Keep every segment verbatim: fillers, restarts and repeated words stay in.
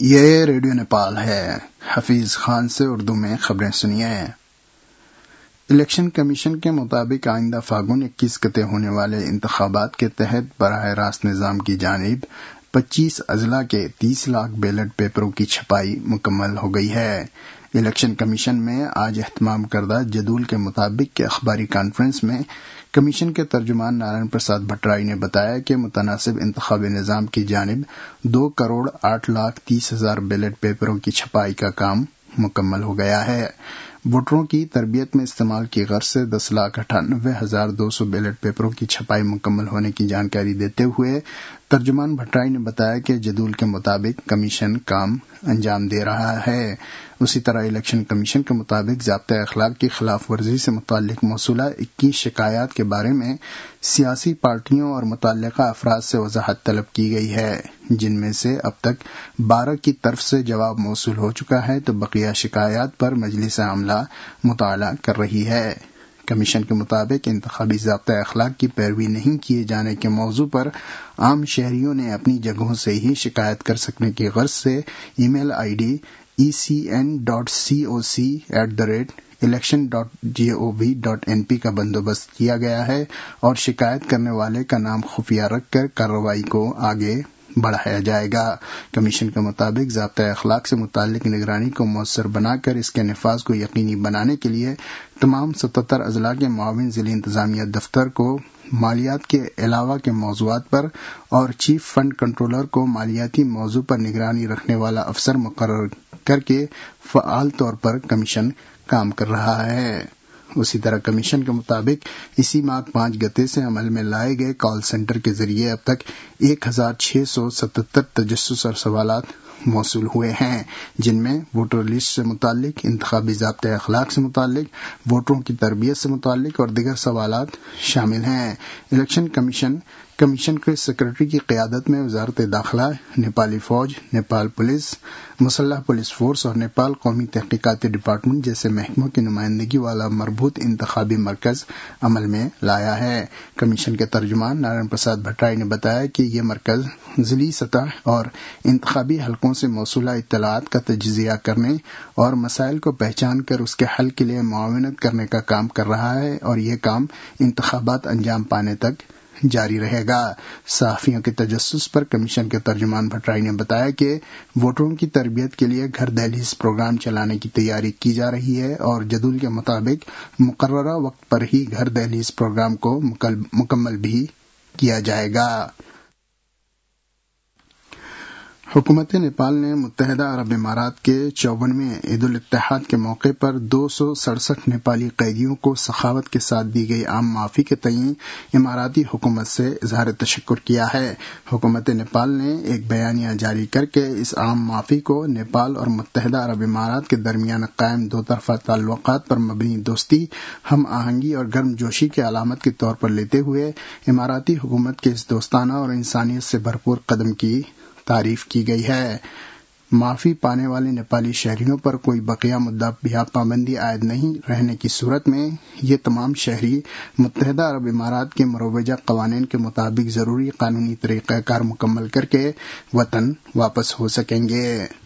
یہ ریڈیو نیپال ہے۔ حفیظ خان سے اردو میں خبریں سنیے۔ الیکشن کمیشن کے مطابق آئندہ فاگن اکیس گتے ہونے والے انتخابات کے تحت براہ راست نظام کی جانب پچیس اضلاع کے تیس لاکھ بیلٹ پیپروں کی چھپائی مکمل ہو گئی ہے۔ الیکشن کمیشن میں آج اہتمام کردہ جدول کے مطابق کے اخباری کانفرنس میں کمیشن کے ترجمان نارائن پرساد بھٹرائی نے بتایا کہ متناسب انتخابی نظام کی جانب دو کروڑ آٹھ لاکھ تیس ہزار بیلٹ پیپروں کی چھپائی کا کام مکمل ہو گیا ہے۔ ووٹروں کی تربیت میں استعمال کی غرض سے دس لاکھ اٹھانوے ہزار دو سو بیلٹ پیپروں کی چھپائی مکمل ہونے کی جانکاری دیتے ہوئے ترجمان بھٹرائی نے بتایا کہ جدول کے مطابق کمیشن کام انجام دے رہا ہے۔ اسی طرح الیکشن کمیشن کے مطابق ضابطۂ اخلاق کی خلاف ورزی سے متعلق موصولہ اکیس شکایات کے بارے میں سیاسی پارٹیوں اور متعلقہ افراد سے وضاحت طلب کی گئی ہے، جن میں سے اب تک بارہ کی طرف سے جواب موصول ہو چکا ہے تو بقیہ شکایات پر مجلس عاملہ مطالعہ کر رہی ہے۔ کمیشن کے مطابق انتخابی ضابطۂ اخلاق کی پیروی نہیں کیے جانے کے موضوع پر عام شہریوں نے اپنی جگہوں سے ہی شکایت کر سکنے کی غرض سے email I D E C N dot C O C at the rate election dot G O V dot N P کا بندوبست کیا گیا ہے اور شکایت کرنے والے کا نام خفیہ رکھ کر کارروائی کو آگے بڑھایا جائے گا۔ کمیشن کے مطابق ضابطۂ اخلاق سے متعلق نگرانی کو مؤثر بنا کر اس کے نفاذ کو یقینی بنانے کے لیے تمام ستتر اضلاع کے معاون ضلعی انتظامیہ دفتر کو مالیات کے علاوہ کے موضوعات پر اور چیف فنڈ کنٹرولر کو مالیاتی موضوع پر نگرانی رکھنے والا افسر مقرر کر کے فعال طور پر کمیشن کام کر رہا ہے۔ اسی طرح کمیشن کے مطابق اسی ماہ پانچ گتے سے عمل میں لائے گئے کال سینٹر کے ذریعے اب تک ایک ہزار چھ سو ستتر تجسس اور سوالات موصول ہوئے ہیں، جن میں ووٹر لسٹ سے متعلق، انتخابی ضابطۂ اخلاق سے متعلق، ووٹروں کی تربیت سے متعلق اور دیگر سوالات شامل ہیں۔ الیکشن کمیشن کمیشن کے سیکرٹری کی قیادت میں وزارت داخلہ، نیپالی فوج، نیپال پولیس، مسلح پولیس فورس اور نیپال قومی تحقیقاتی ڈپارٹمنٹ جیسے محکموں کی نمائندگی والا مربوط انتخابی مرکز عمل میں لایا ہے۔ کمیشن کے ترجمان نارائن پرساد بھٹرائی نے بتایا کہ یہ مرکز ضلعی سطح اور انتخابی حلقوں سے موصولہ اطلاعات کا تجزیہ کرنے اور مسائل کو پہچان کر اس کے حل کے لیے معاونت کرنے کا کام کر رہا ہے اور یہ کام انتخابات انجام پانے تک جاری رہے گا۔ صحافیوں کے تجسس پر کمیشن کے ترجمان بھٹرائی نے بتایا کہ ووٹروں کی تربیت کے لیے گھر دہلیز پروگرام چلانے کی تیاری کی جا رہی ہے اور جدول کے مطابق مقررہ وقت پر ہی گھر دہلیز پروگرام کو مکمل بھی کیا جائے گا۔ حکومت نیپال نے متحدہ عرب امارات کے چوونویں عید الاتحاد کے موقع پر دو سو سڑسٹھ نیپالی قیدیوں کو سخاوت کے ساتھ دی گئی عام معافی کے تئیں اماراتی حکومت سے اظہار تشکر کیا ہے۔ حکومت نیپال نے ایک بیانیہ جاری کر کے اس عام معافی کو نیپال اور متحدہ عرب امارات کے درمیان قائم دو طرفہ تعلقات پر مبنی دوستی، ہم آہنگی اور گرم جوشی کی علامت کے طور پر لیتے ہوئے اماراتی حکومت کے اس دوستانہ اور انسانیت سے بھرپور قدم کی تعریف کی گئی ہے۔ معافی پانے والے نیپالی شہریوں پر کوئی بقیہ مدت یا پابندی عائد نہیں رہنے کی صورت میں یہ تمام شہری متحدہ عرب امارات کے مروجہ قوانین کے مطابق ضروری قانونی طریقہ کار مکمل کر کے وطن واپس ہو سکیں گے۔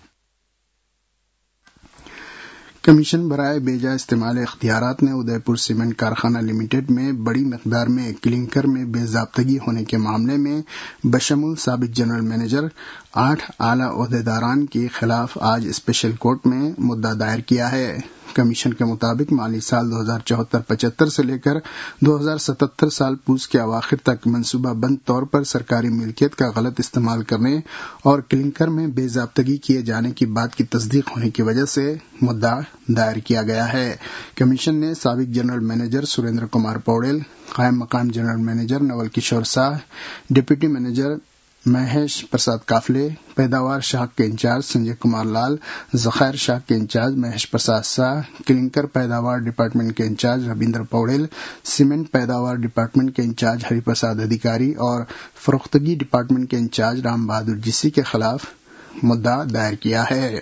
کمیشن برائے بیجا استعمال اختیارات نے ادے پور سیمنٹ کارخانہ لمیٹڈ میں بڑی مقدار میں کلنکر میں بے ضابطگی ہونے کے معاملے میں بشمول سابق جنرل مینیجر آٹھ اعلی عہدیداران کے خلاف آج اسپیشل کورٹ میں مدعا دائر کیا ہے۔ کمیشن کے مطابق مالی سال دو ہزار چوہتر پچہتر سے لے کر دو ہزار ستہتر سال پوس کے اواخر تک منصوبہ بند طور پر سرکاری ملکیت کا غلط استعمال کرنے اور کلنکر میں بے ضابطگی کیے جانے کی بات کی تصدیق ہونے کی وجہ سے مدعا دائر کیا گیا ہے۔ کمیشن نے سابق جنرل مینیجر سریندر کمار پوڑیل، قائم مقام general manager Nawal Kishor Sah, deputy manager Mahesh Prasad Kafle, پیداوار شاخ کے انچارج سنجے کمار لال، ذخائر شاخ کے انچارج مہیش پرساد ساہ، کلنکر پیداوار ڈپارٹمنٹ کے انچارج ربیندر پوڑیل، سیمنٹ پیداوار ڈپارٹمنٹ کے انچارج ہری پرساد ادھیکاری اور فروختگی ڈپارٹمنٹ کے انچارج رام بہادر جسی کے خلاف مدعا دائر کیا ہے۔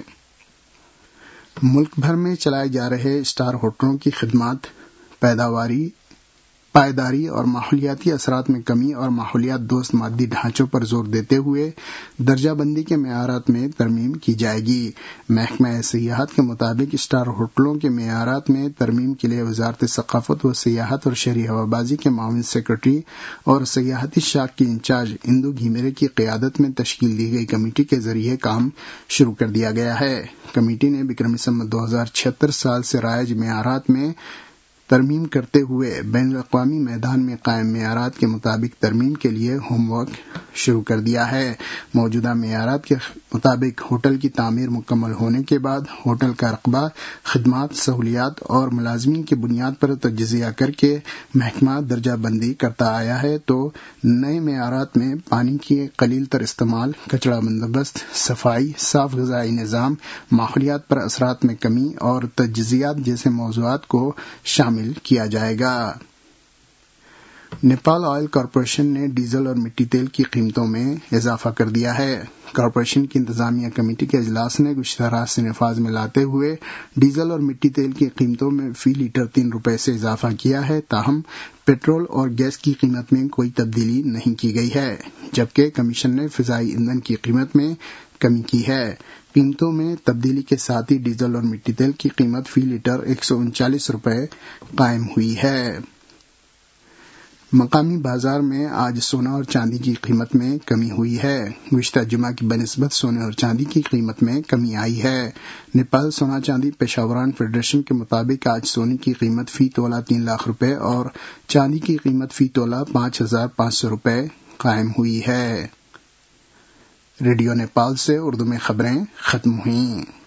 ملک بھر میں چلائے جا رہے اسٹار ہوٹلوں کی خدمات پیداواری پائیداری اور ماحولیاتی اثرات میں کمی اور ماحولیات دوست مادی ڈھانچوں پر زور دیتے ہوئے درجہ بندی کے معیارات میں ترمیم کی جائے گی۔ محکمہ سیاحت کے مطابق اسٹار ہوٹلوں کے معیارات میں ترمیم کے لیے وزارت ثقافت و سیاحت اور شہری ہوابازی کے معاون سیکرٹری اور سیاحتی شاخ کی انچارج اندو گھیمیرے کی قیادت میں تشکیل دی گئی کمیٹی کے ذریعے کام شروع کر دیا گیا ہے۔ کمیٹی نے بکرمی سمت دو ہزار چھہتر سال سے رائج معیارات میں ترمیم کرتے ہوئے بین الاقوامی میدان میں قائم معیارات کے مطابق ترمیم کے لیے ہوم ورک شروع کر دیا ہے۔ موجودہ معیارات کے مطابق ہوٹل کی تعمیر مکمل ہونے کے بعد ہوٹل کا رقبہ، خدمات، سہولیات اور ملازمین کی بنیاد پر تجزیہ کر کے محکمہ درجہ بندی کرتا آیا ہے تو نئے معیارات میں پانی کی قلیل تر استعمال، کچرا بندوبست، صفائی، صاف غذائی نظام، ماحولیات پر اثرات میں کمی اور تجزیات جیسے موضوعات کو شامل کیا جائے گا۔ نیپال آئل کارپوریشن نے ڈیزل اور مٹی تیل کی قیمتوں میں اضافہ کر دیا ہے۔ کارپوریشن کی انتظامیہ کمیٹی کے اجلاس نے گزشتہ رات سے نفاذ میں لاتے ہوئے ڈیزل اور مٹی تیل کی قیمتوں میں فی لیٹر تین روپے سے اضافہ کیا ہے، تاہم پیٹرول اور گیس کی قیمت میں کوئی تبدیلی نہیں کی گئی ہے، جبکہ کمیشن نے فضائی ایندھن کی قیمت میں کمی کی ہے۔ قیمتوں میں تبدیلی کے ساتھ ہی ڈیزل اور مٹی تیل کی قیمت فی لیٹر ایک سو انچالیس روپے قائم ہوئی ہے۔ مقامی بازار میں آج سونا اور چاندی کی قیمت میں کمی ہوئی ہے۔ گزشتہ جمعہ کی بنسبت سونے اور چاندی کی قیمت میں کمی آئی ہے۔ نیپال سونا چاندی پیشاوران فیڈریشن کے مطابق آج سونے کی قیمت فی تولہ تین لاکھ روپے اور چاندی کی قیمت فی تولہ پانچ ہزار پانچ سو روپے قائم ہوئی ہے۔ ریڈیو نیپال سے اردو میں خبریں ختم ہوئیں۔